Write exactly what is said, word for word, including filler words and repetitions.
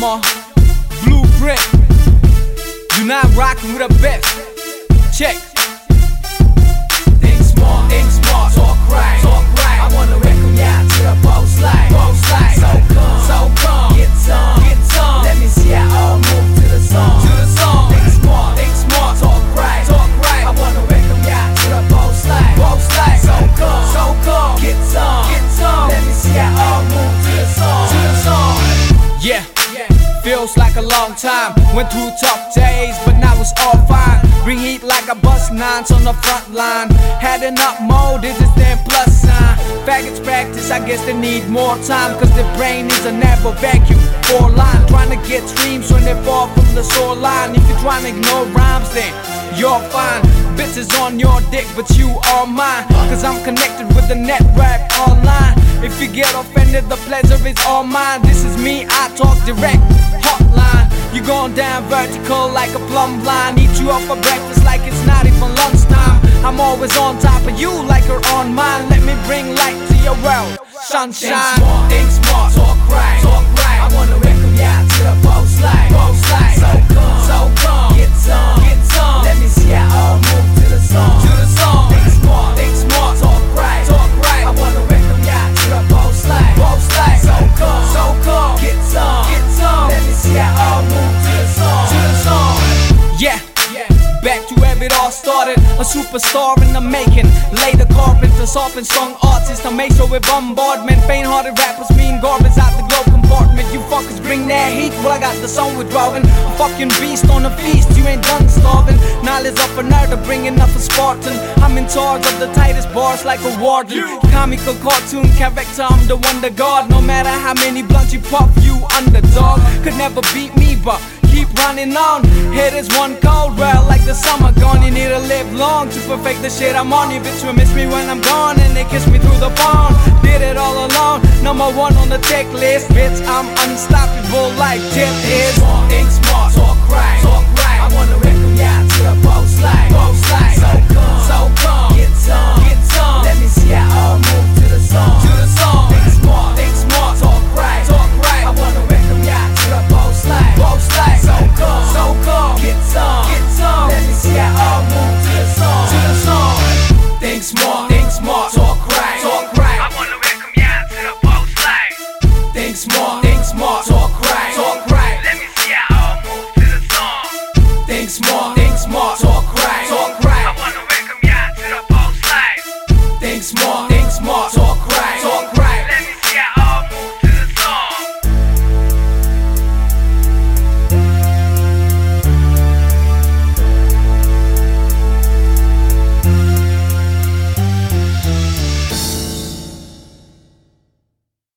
my blueprint. You're not rocking with the best. Check. Think smart, think smart, talk right, talk right. I wanna welcome ya to the boss life, boss life. So come, so come, get some, get some. Let me see ya all move to the song, to the song. Think smart, think smart, talk right, talk right. I wanna welcome ya to the boss life, boss life. So come, so come, get some, get some. Let me see ya all move to the song, to the song. Yeah. Feels like a long time. Went through tough days, but now it's all fine. Bring heat like a bus nines on the front line. Had enough mode, this is their plus sign. Faggots practice, I guess they need more time, cause their brain is a never vacuum. Four line, trying to get streams when they fall from the shoreline. If you're trying to ignore rhymes, then you're fine. Bitches on your dick, but you are mine, cause I'm connected with the net rap online. If you get offended, the pleasure is all mine. This is me, I talk direct, hotline. You going down vertical like a plumb line. Eat you up for breakfast like it's not even lunchtime. I'm always on top of you like you're on mine. Let me bring light to your world, sunshine. Think smart, think smart, talk right, talk right. I wanna welcome ya to the boss life, boss life. So come, so come, get some, get some. Let me see ya all move to the song, to the song. Think smart, think smart, talk right, talk right. I wanna welcome ya to the boss life, boss life. So come, so come, get some, get some. Let me see ya all move to the song, to the song. Yeah. Back to where it all started, a superstar in the making. Later carpenters, often strong artists to make sure we bombardment. Faint-hearted rappers mean garbage out the globe compartment. You fuckers bring that heat, well I got the song withdrawing. A fucking beast on a feast, you ain't done starving. Knowledge of a nerd to bring enough a Spartan. I'm in charge of the tightest bars like a warden. Comical cartoon character, I'm the wonder god. No matter how many blunts you puff, you underdog. Could never beat me, but keep running on. Here is one cold world like the summer gone. You need to live long to perfect the shit I'm on. You bitch will miss me when I'm gone, and they kiss me through the phone. Did it all alone, number one on the checklist. Bitch, I'm unstoppable like Tip is.